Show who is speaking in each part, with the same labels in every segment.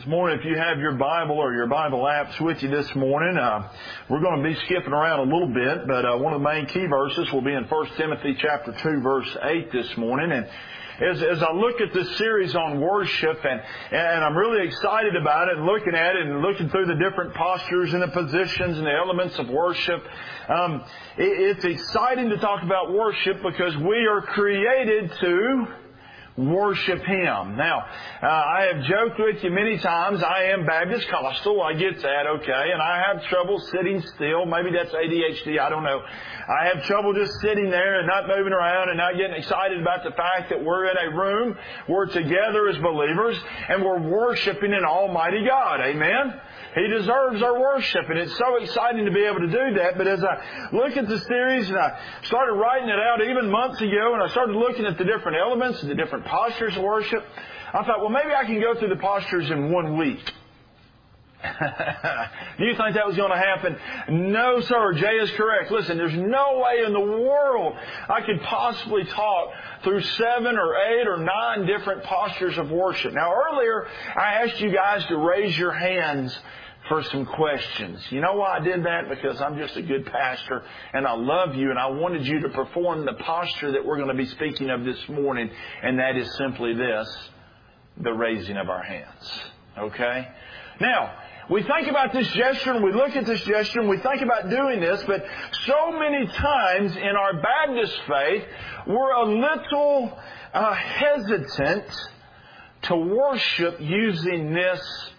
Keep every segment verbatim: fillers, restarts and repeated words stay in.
Speaker 1: This morning, if you have your Bible or your Bible apps with you this morning, uh, we're going to be skipping around a little bit, but uh, one of the main key verses will be in First Timothy chapter two, verse eight this morning. And as, as I look at this series on worship, and, and I'm really excited about it, and looking at it and looking through the different postures and the positions and the elements of worship, um, it, it's exciting to talk about worship because we are created to worship Him. Now, uh, I have joked with you many times, I am Baptist Costal, I get that, okay, and I have trouble sitting still. Maybe that's A D H D, I don't know. I have trouble just sitting there and not moving around and not getting excited about the fact that we're in a room, we're together as believers, and we're worshiping an Almighty God. Amen? He deserves our worship, and it's so exciting to be able to do that. But as I look at the series, and I started writing it out even months ago, and I started looking at the different elements and the different postures of worship, I thought, well, maybe I can go through the postures in one week. Do you think that was going to happen? No, sir. Jay is correct. Listen, there's no way in the world I could possibly talk through seven or eight or nine different postures of worship. Now, earlier, I asked you guys to raise your hands for some questions. You know why I did that? Because I'm just a good pastor and I love you and I wanted you to perform the posture that we're going to be speaking of this morning, and that is simply this, the raising of our hands. Okay? Now, we think about this gesture and we look at this gesture and we think about doing this, but so many times in our Baptist faith, we're a little uh, hesitant to worship using this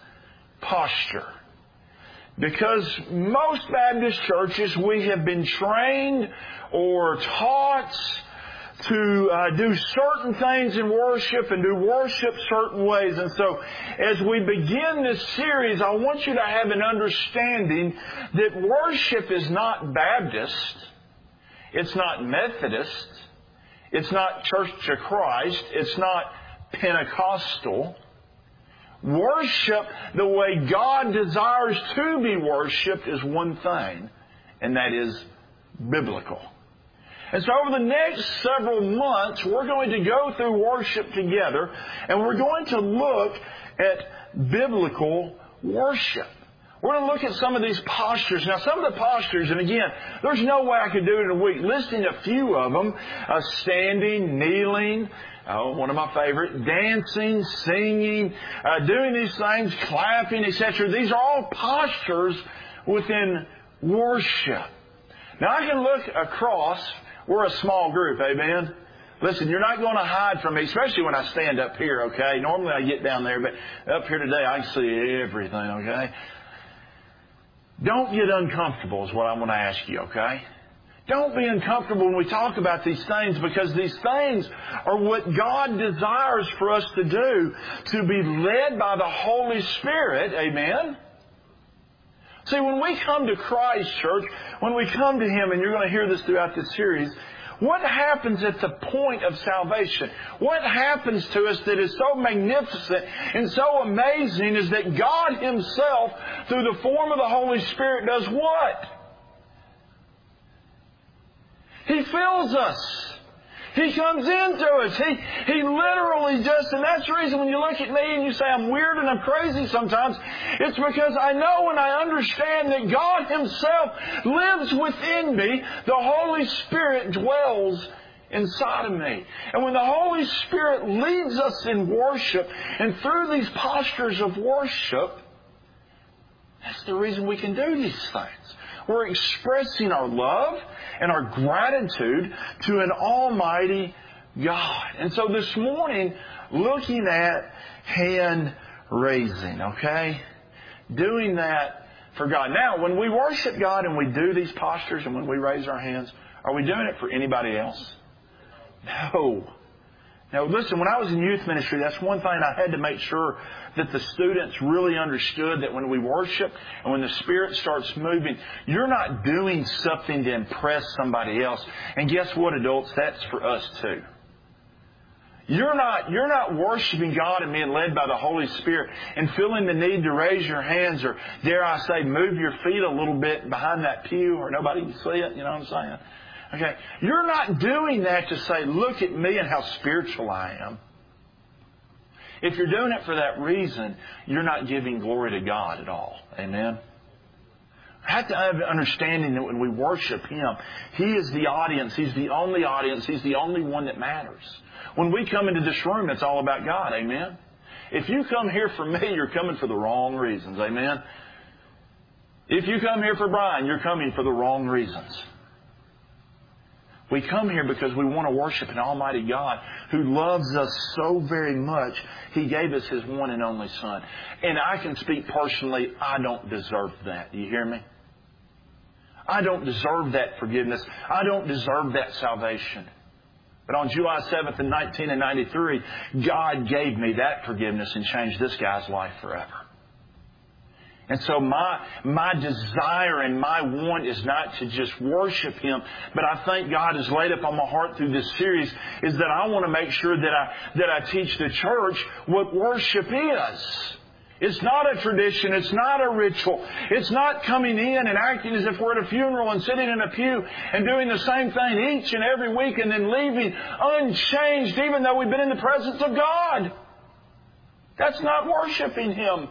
Speaker 1: posture. Because most Baptist churches, we have been trained or taught to uh, do certain things in worship and do worship certain ways. And so as we begin this series, I want you to have an understanding that worship is not Baptist. It's not Methodist. It's not Church of Christ. It's not Pentecostal. Worship, the way God desires to be worshipped, is one thing, and that is biblical. And so over the next several months, we're going to go through worship together, and we're going to look at biblical worship. We're going to look at some of these postures. Now, some of the postures, and again, there's no way I could do it in a week. Listing a few of them, uh, standing, kneeling, oh, one of my favorite, dancing, singing, uh, doing these things, clapping, et cetera. These are all postures within worship. Now, I can look across. We're a small group, amen? Listen, you're not going to hide from me, especially when I stand up here, okay? Normally I get down there, but up here today I can see everything, okay? Don't get uncomfortable is what I'm going to ask you, okay? Don't be uncomfortable when we talk about these things, because these things are what God desires for us to do, to be led by the Holy Spirit, amen? See, when we come to Christ, church, when we come to Him, and you're going to hear this throughout this series, what happens at the point of salvation? What happens to us that is so magnificent and so amazing is that God Himself, through the form of the Holy Spirit, does what? He fills us. He comes into us. He, he literally just, and that's the reason when you look at me and you say I'm weird and I'm crazy sometimes, it's because I know and I understand that God Himself lives within me. The Holy Spirit dwells inside of me. And when the Holy Spirit leads us in worship and through these postures of worship, that's the reason we can do these things. We're expressing our love and our gratitude to an Almighty God. And so this morning, looking at hand raising, okay? Doing that for God. Now, when we worship God and we do these postures and when we raise our hands, are we doing it for anybody else? No. Now, listen, when I was in youth ministry, that's one thing I had to make sure that the students really understood, that when we worship and when the Spirit starts moving, you're not doing something to impress somebody else. And guess what, adults? That's for us too. You're not, you're not worshiping God and being led by the Holy Spirit and feeling the need to raise your hands or, dare I say, move your feet a little bit behind that pew or nobody can see it. You know what I'm saying? Okay. You're not doing that to say, look at me and how spiritual I am. If you're doing it for that reason, you're not giving glory to God at all. Amen? We have to have an understanding that when we worship Him, He is the audience. He's the only audience. He's the only one that matters. When we come into this room, it's all about God. Amen? If you come here for me, you're coming for the wrong reasons. Amen? If you come here for Brian, you're coming for the wrong reasons. We come here because we want to worship an Almighty God who loves us so very much, He gave us His one and only Son. And I can speak personally, I don't deserve that. Do you hear me? I don't deserve that forgiveness. I don't deserve that salvation. But on July seventh in nineteen ninety-three, God gave me that forgiveness and changed this guy's life forever. And so my my desire and my want is not to just worship Him, but I think God has laid up on my heart through this series is that I want to make sure that I that I teach the church what worship is. It's not a tradition. It's not a ritual. It's not coming in and acting as if we're at a funeral and sitting in a pew and doing the same thing each and every week and then leaving unchanged even though we've been in the presence of God. That's not worshiping Him.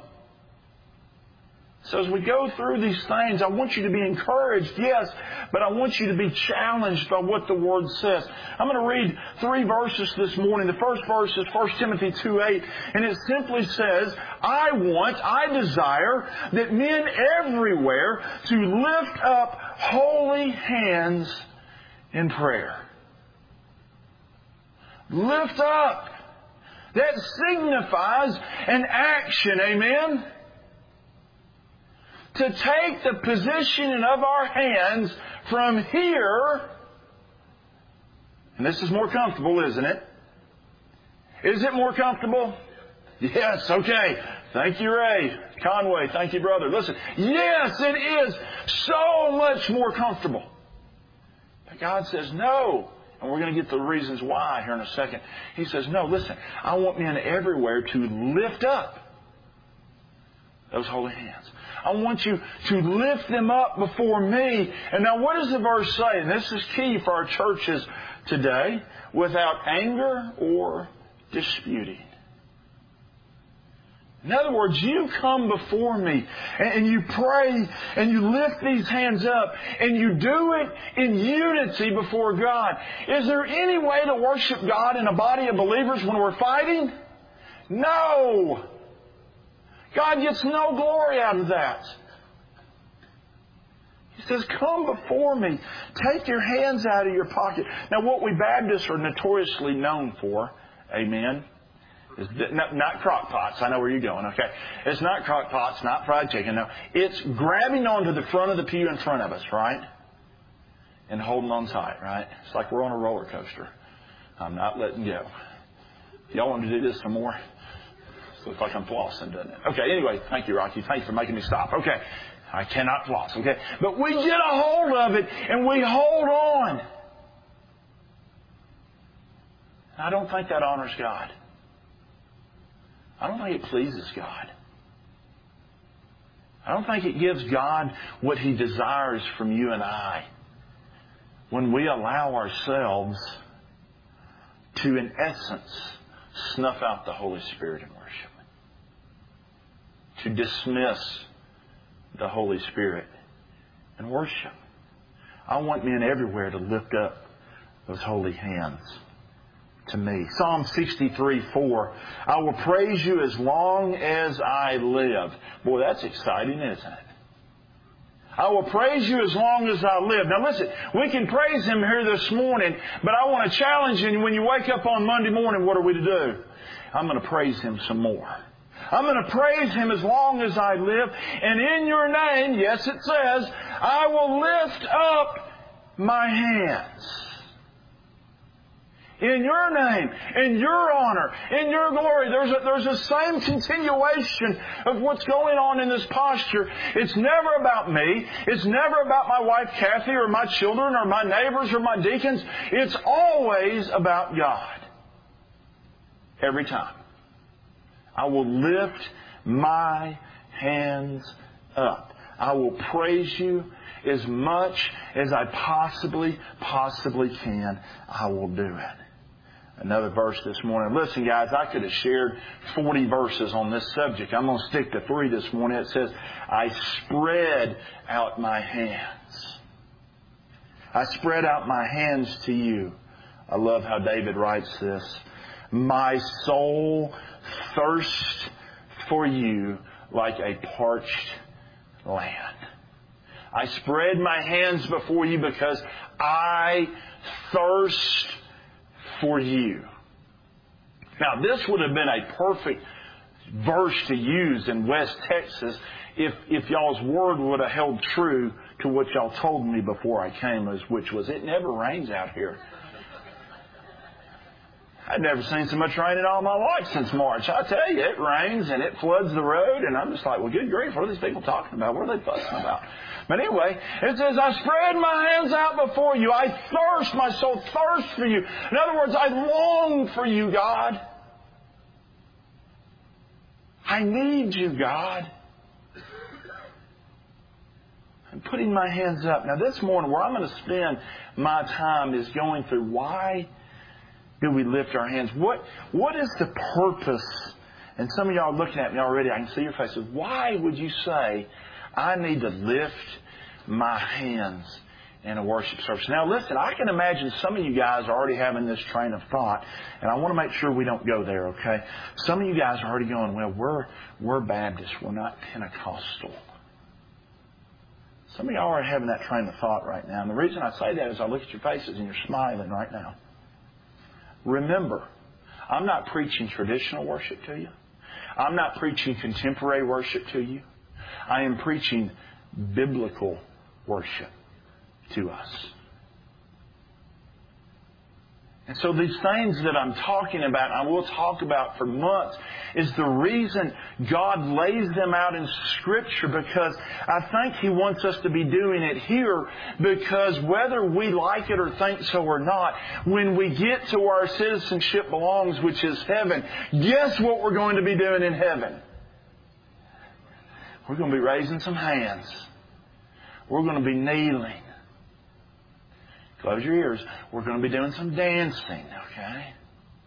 Speaker 1: So as we go through these things, I want you to be encouraged, yes, but I want you to be challenged by what the Word says. I'm going to read three verses this morning. The first verse is First Timothy two eight, and it simply says, I want, I desire that men everywhere to lift up holy hands in prayer. Lift up. That signifies an action, amen? To take the position of our hands from here, and this is more comfortable, isn't it? Is it more comfortable? Yes, okay. Thank you, Ray. Conway, thank you, brother. Listen, yes, it is so much more comfortable. But God says no. And we're going to get the reasons why here in a second. He says, no, listen, I want men everywhere to lift up those holy hands. I want you to lift them up before me. And now what does the verse say? And this is key for our churches today. Without anger or disputing. In other words, you come before me and you pray and you lift these hands up and you do it in unity before God. Is there any way to worship God in a body of believers when we're fighting? No! God gets no glory out of that. He says, come before me. Take your hands out of your pocket. Now, what we Baptists are notoriously known for, amen, is not, not crock pots. I know where you're going, okay. It's not crock pots, not fried chicken. No, it's grabbing onto the front of the pew in front of us, right? And holding on tight, right? It's like we're on a roller coaster. I'm not letting go. Y'all want to do this some more? Looks like I'm flossing, doesn't it? Okay, anyway, thank you, Rocky. Thanks for making me stop. Okay, I cannot floss, okay? But we get a hold of it, and we hold on. I don't think that honors God. I don't think it pleases God. I don't think it gives God what He desires from you and I when we allow ourselves to, in essence, snuff out the Holy Spirit in worship. To dismiss the Holy Spirit in worship. I want men everywhere to lift up those holy hands to me. Psalm sixty-three four. I will praise you as long as I live. Boy, that's exciting, isn't it? I will praise you as long as I live. Now listen, we can praise Him here this morning, but I want to challenge you, when you wake up on Monday morning, what are we to do? I'm going to praise Him some more. I'm going to praise Him as long as I live. And in your name, yes it says, I will lift up my hands. In your name, in your honor, in your glory. There's a, there's a same continuation of what's going on in this posture. It's never about me. It's never about my wife Kathy or my children or my neighbors or my deacons. It's always about God. Every time. I will lift my hands up. I will praise you as much as I possibly, possibly can. I will do it. Another verse this morning. Listen, guys, I could have shared forty verses on this subject. I'm going to stick to three this morning. It says, I spread out my hands. I spread out my hands to you. I love how David writes this. My soul thirsts for you like a parched land. I spread my hands before you because I thirst for you. Now, this would have been a perfect verse to use in West Texas if, if y'all's word would have held true to what y'all told me before I came, which was, it never rains out here. I'd never seen so much rain in all my life since March. I tell you, it rains and it floods the road, and I'm just like, well, good grief, what are these people talking about? What are they fussing about? But anyway, it says, I spread my hands out before you. I thirst, my soul thirsts for you. In other words, I long for you, God. I need you, God. I'm putting my hands up. Now, this morning, where I'm going to spend my time is going through why do we lift our hands? What What is the purpose? And some of y'all are looking at me already. I can see your faces. Why would you say, I need to lift my hands in a worship service? Now, listen, I can imagine some of you guys are already having this train of thought, and I want to make sure we don't go there, okay? Some of you guys are already going, well, we're, we're Baptist. We're not Pentecostal. Some of y'all are having that train of thought right now. And the reason I say that is I look at your faces and you're smiling right now. Remember, I'm not preaching traditional worship to you. I'm not preaching contemporary worship to you. I am preaching biblical worship to us. And so these things that I'm talking about, I will talk about for months, is the reason God lays them out in Scripture, because I think He wants us to be doing it here, because whether we like it or think so or not, when we get to where our citizenship belongs, which is heaven, guess what we're going to be doing in heaven? We're going to be raising some hands. We're going to be kneeling. Close your ears. We're going to be doing some dancing, okay?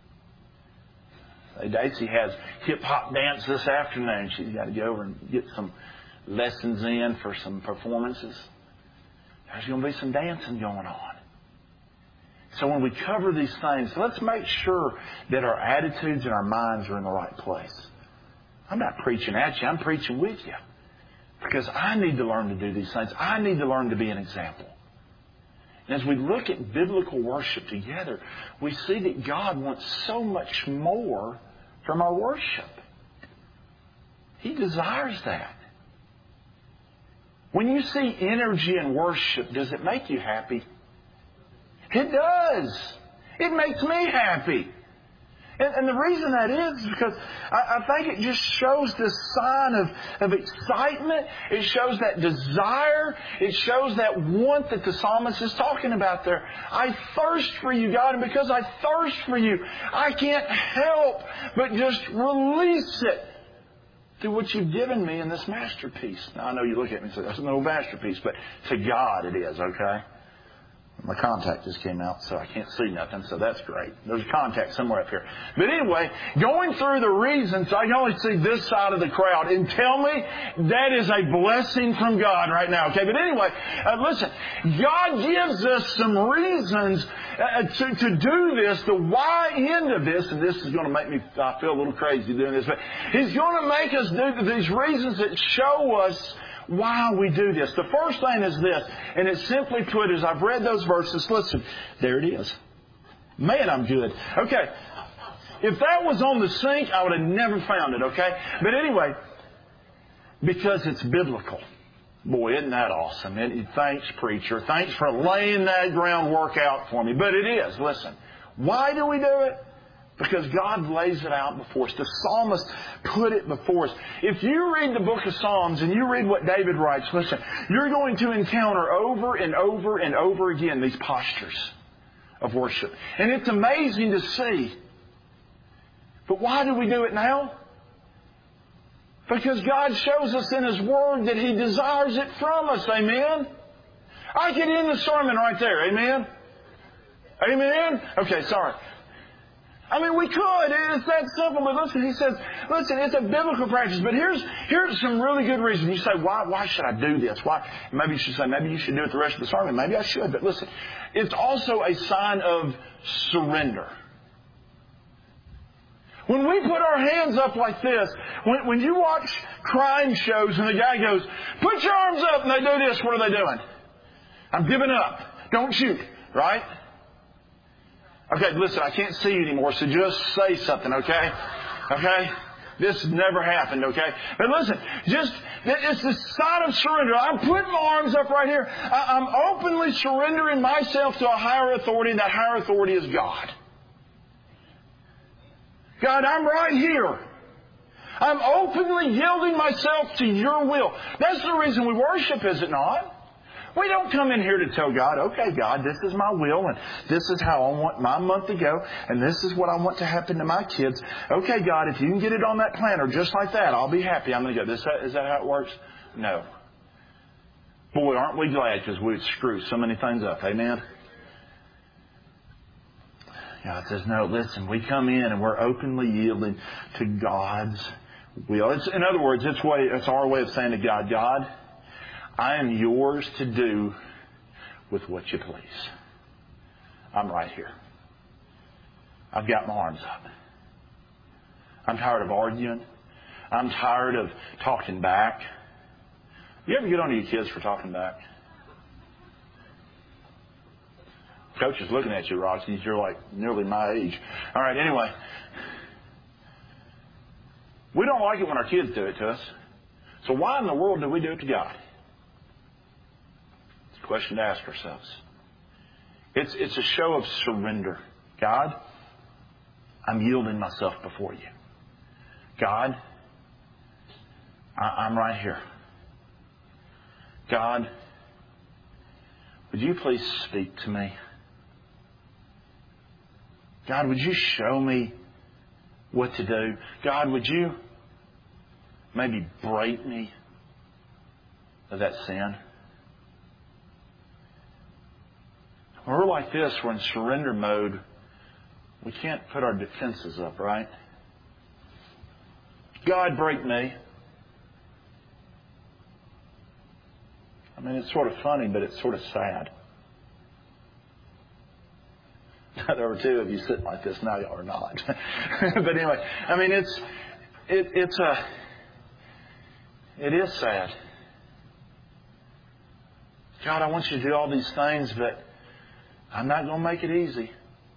Speaker 1: Daisy has hip-hop dance this afternoon. She's got to go over and get some lessons in for some performances. There's going to be some dancing going on. So when we cover these things, let's make sure that our attitudes and our minds are in the right place. I'm not preaching at you. I'm preaching with you. Because I need to learn to do these things. I need to learn to be an example. And as we look at biblical worship together, we see that God wants so much more from our worship. He desires that. When you see energy in worship, does it make you happy? It does. It makes me happy. And, and the reason that is because I, I think it just shows this sign of, of excitement. It shows that desire. It shows that want that the psalmist is talking about there. I thirst for you, God, and because I thirst for you, I can't help but just release it through what you've given me in this masterpiece. Now, I know you look at me and say, that's no masterpiece, but to God it is, okay? My contact just came out, so I can't see nothing, so that's great. There's a contact somewhere up here. But anyway, going through the reasons, I can only see this side of the crowd. And tell me, that is a blessing from God right now, okay? But anyway, uh, listen, God gives us some reasons uh, to, to do this, the why end of this, and this is going to make me I feel a little crazy doing this, but He's going to make us do these reasons that show us why we do this. The first thing is this, and it's simply put, as I've read those verses, listen, there it is. Man, I'm good. Okay. If that was on the sink, I would have never found it, okay? But anyway, because it's biblical. Boy, isn't that awesome? It, thanks, preacher. Thanks for laying that groundwork out for me. But it is. Listen, why do we do it? Because God lays it out before us. The psalmist put it before us. If you read the book of Psalms and you read what David writes, listen, you're going to encounter over and over and over again these postures of worship. And it's amazing to see. But why do we do it now? Because God shows us in His Word that He desires it from us. Amen? I could end the sermon right there. Amen? Amen? Okay, sorry. I mean, we could. It's that simple. But listen, he says, listen, it's a biblical practice. But here's here's some really good reasons. You say, why why should I do this? Why? Maybe you should say, maybe you should do it the rest of the sermon. Maybe I should. But listen, it's also a sign of surrender. When we put our hands up like this, when, when you watch crime shows and the guy goes, put your arms up, and they do this, what are they doing? I'm giving up. Don't shoot. Right? Okay, listen, I can't see you anymore, so just say something, okay? Okay? This never happened, okay? But listen, just, it's the sign of surrender. I'm putting my arms up right here. I'm openly surrendering myself to a higher authority, and that higher authority is God. God, I'm right here. I'm openly yielding myself to your will. That's the reason we worship, is it not? We don't come in here to tell God, okay, God, this is my will, and this is how I want my month to go, and this is what I want to happen to my kids. Okay, God, if you can get it on that planner just like that, I'll be happy. I'm going to go. Is that, is that how it works? No. Boy, aren't we glad, because we screw so many things up. Amen? God says, no, listen, we come in and we're openly yielding to God's will. It's, in other words, it's, way, it's our way of saying to God, God, I am yours to do with what you please. I'm right here. I've got my arms up. I'm tired of arguing. I'm tired of talking back. You ever get on to your kids for talking back? Coach is looking at you, Roxy. You're like nearly my age. All right, anyway. We don't like it when our kids do it to us. So why in the world do we do it to God? It's a question to ask ourselves. It's, it's a show of surrender. God, I'm yielding myself before you. God, I, I'm right here. God, would you please speak to me? God, would you show me what to do? God, would you maybe break me of that sin? When we're like this, we're in surrender mode. We can't put our defenses up, right? God, break me. I mean, it's sort of funny, but it's sort of sad. There were two of you sitting like this. Now y'all are not. But anyway, I mean, it's it, it's a it is sad. God, I want you to do all these things, but I'm not going to make it easy.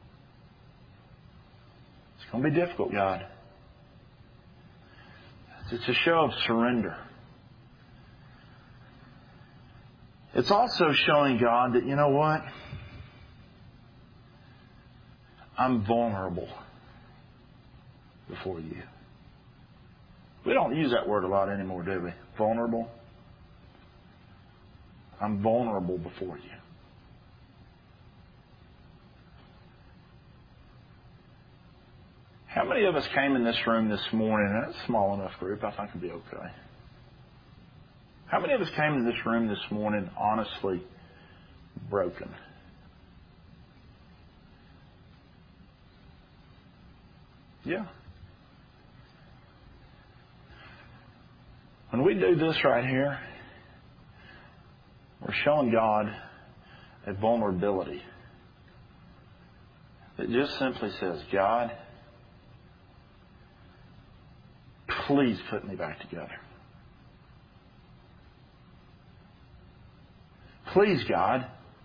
Speaker 1: It's going to be difficult, God. It's a show of surrender. It's also showing God that, you know what? I'm vulnerable before you. We don't use that word a lot anymore, do we? Vulnerable. I'm vulnerable before you. How many of us came in this room this morning, and it's a small enough group, I think it'll be okay. How many of us came in this room this morning honestly broken? Yeah. When we do this right here, we're showing God a vulnerability that just simply says, God, please put me back together. Please, God.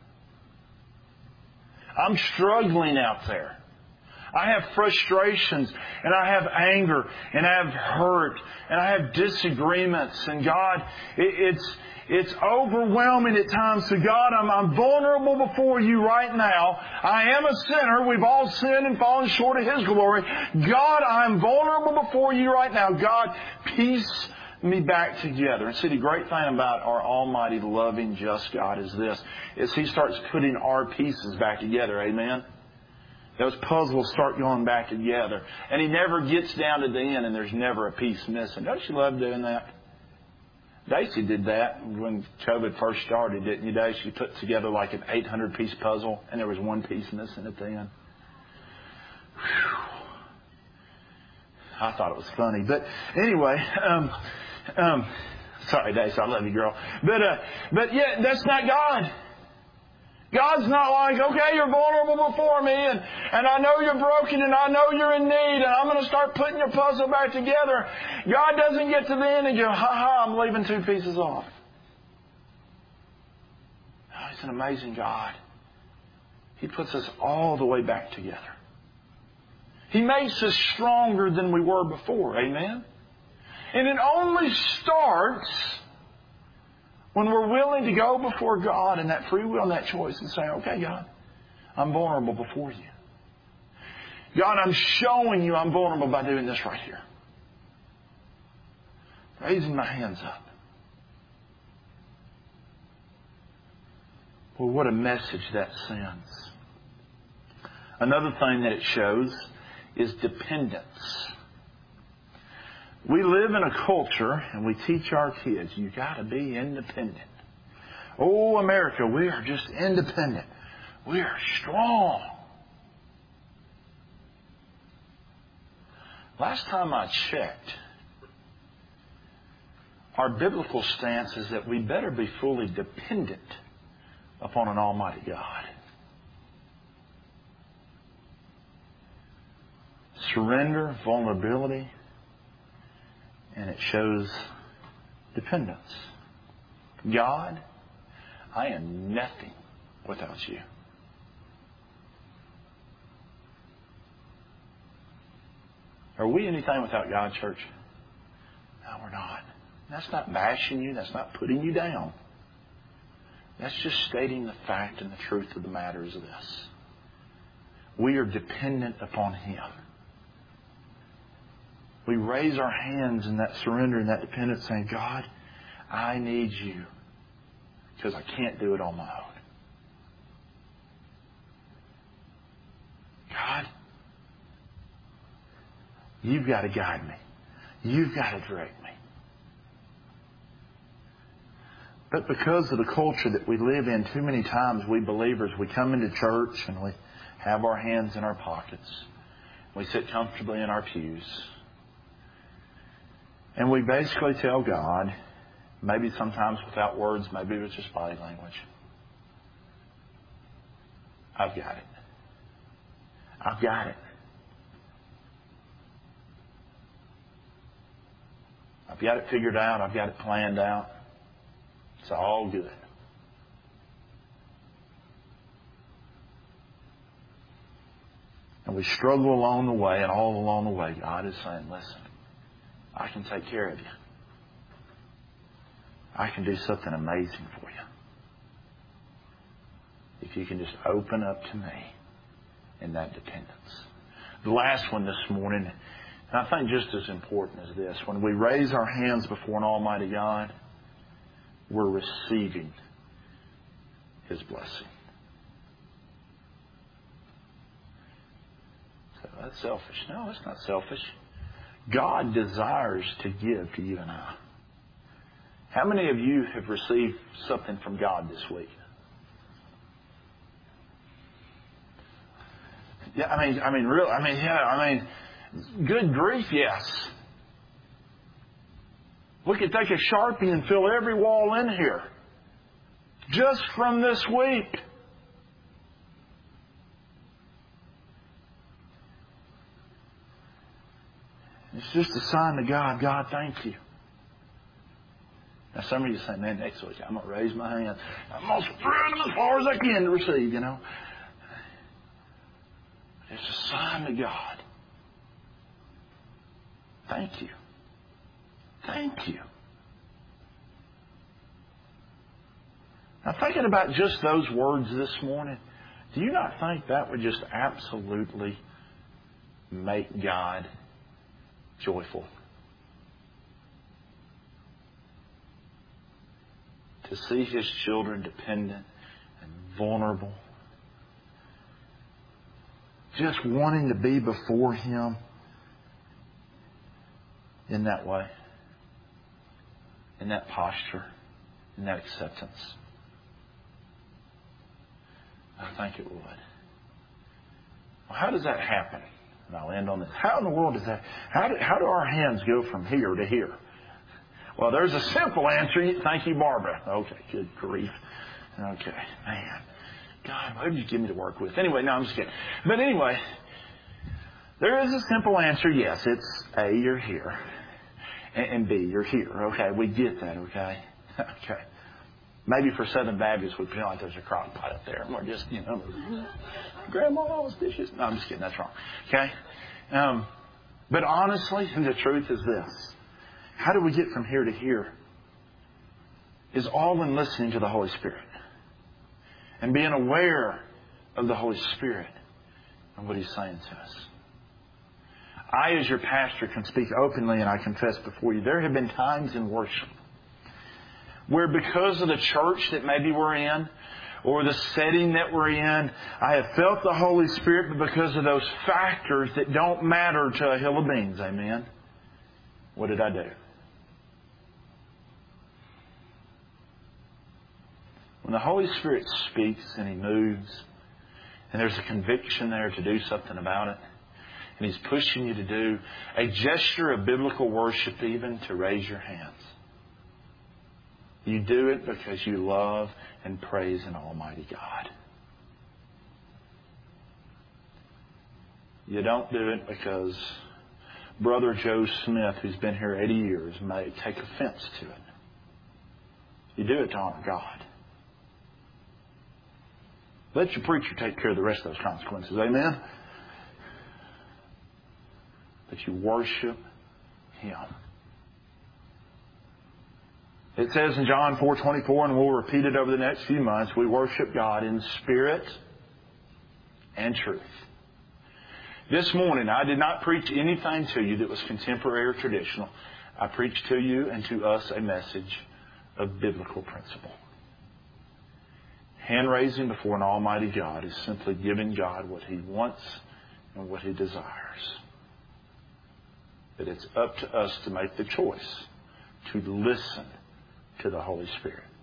Speaker 1: I'm struggling out there. I have frustrations, and I have anger, and I have hurt, and I have disagreements. And God, it, it's it's overwhelming at times. So God, I'm, I'm vulnerable before you right now. I am a sinner. We've all sinned and fallen short of His glory. God, I'm vulnerable before you right now. God, piece me back together. And see, the great thing about our almighty, loving, just God is this, is He starts putting our pieces back together. Amen? Those puzzles start going back together. And He never gets down to the end and there's never a piece missing. Don't you love doing that? Daisy did that when COVID first started, didn't you, Daisy? She put together like an eight hundred piece puzzle and there was one piece missing at the end. Whew. I thought it was funny. But anyway, um, um, sorry, Dace, I love you, girl. But, uh, but yeah, that's not God. God's not like, okay, you're vulnerable before me, and, and I know you're broken, and I know you're in need, and I'm going to start putting your puzzle back together. God doesn't get to the end and go, ha ha, I'm leaving two pieces off. Oh, He's an amazing God. He puts us all the way back together. He makes us stronger than we were before. Amen? And it only starts when we're willing to go before God in that free will and that choice and say, okay, God, I'm vulnerable before you. God, I'm showing you I'm vulnerable by doing this right here. Raising my hands up. Well, what a message that sends. Another thing that it shows is dependence. We live in a culture and we teach our kids, you got to be independent. Oh, America, we are just independent. We are strong. Last time I checked, our biblical stance is that we better be fully dependent upon an almighty God. Surrender, vulnerability, and it shows dependence. God, I am nothing without you. Are we anything without God, church? No, we're not. That's not bashing you. That's not putting you down. That's just stating the fact and the truth of the matter is this. We are dependent upon Him. We raise our hands in that surrender and that dependence saying, God, I need you because I can't do it on my own. God, you've got to guide me. You've got to direct me. But because of the culture that we live in, too many times we believers, we come into church and we have our hands in our pockets. We sit comfortably in our pews. And we basically tell God, maybe sometimes without words, maybe with just body language, I've got it. I've got it. I've got it figured out. I've got it planned out. It's all good. And we struggle along the way, and all along the way, God is saying, listen, I can take care of you. I can do something amazing for you. If you can just open up to me in that dependence. The last one this morning, and I think just as important as this, when we raise our hands before an almighty God, we're receiving His blessing. So that's selfish. No, that's not selfish. God desires to give to you and I. How many of you have received something from God this week? Yeah, I mean, I mean, real. I mean, yeah, I mean, good grief, yes. We could take a Sharpie and fill every wall in here, just from this week. It's just a sign to God. God, thank you. Now, some of you say, man, next week I'm going to raise my hand. I'm going to spread them as far as I can to receive, you know. It's a sign to God. Thank you. Thank you. Now, thinking about just those words this morning, do you not think that would just absolutely make God joyful? To see His children dependent and vulnerable. Just wanting to be before Him in that way. In that posture. In that acceptance. I think it would. Well, how does that happen? And I'll end on this. How in the world does that, how do, how do our hands go from here to here? Well, there's a simple answer. Thank you, Barbara. Okay, good grief. Okay, man. God, what did you give me to work with? Anyway, no, I'm just kidding. But anyway, there is a simple answer. Yes, it's A, you're here. And B, you're here. Okay, we get that, okay? Okay. Maybe for Southern Baptists, we feel like there's a crock pot up there. And we're just, you know, grandma's dishes. No, I'm just kidding. That's wrong. Okay? Um, but honestly, the truth is this. How do we get from here to here? Is all in listening to the Holy Spirit. And being aware of the Holy Spirit and what He's saying to us. I, as your pastor, can speak openly, and I confess before you, there have been times in worship where because of the church that maybe we're in, or the setting that we're in, I have felt the Holy Spirit, but because of those factors that don't matter to a hill of beans, amen, what did I do? When the Holy Spirit speaks and He moves, and there's a conviction there to do something about it, and He's pushing you to do a gesture of biblical worship, even to raise your hands. You do it because you love and praise an Almighty God. You don't do it because Brother Joe Smith, who's been here eighty years, may take offense to it. You do it to honor God. Let your preacher take care of the rest of those consequences. Amen? But you worship Him. It says in John four twenty-four, and we'll repeat it over the next few months, we worship God in spirit and truth. This morning, I did not preach anything to you that was contemporary or traditional. I preached to you and to us a message of biblical principle. Hand-raising before an almighty God is simply giving God what He wants and what He desires. But it's up to us to make the choice to listen to the Holy Spirit.